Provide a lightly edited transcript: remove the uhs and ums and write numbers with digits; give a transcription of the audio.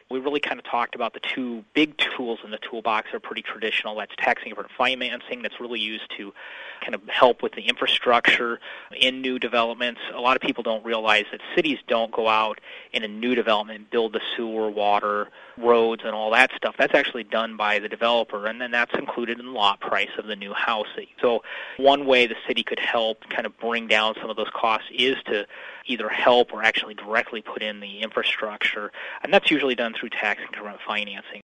We really kind of talked about the two big tools in the toolbox that are pretty traditional. That's tax increment financing, that's really used to kind of help with the infrastructure in new developments. A lot of people don't realize that cities don't go out in a new development and build the sewer, water, roads, and all that stuff. That's actually done by the developer, and then that's included in the lot price of the new house. So one way the city could help kind of bring down some of those costs is to either help or actually directly put in the infrastructure, and that's usually done through tax increment financing.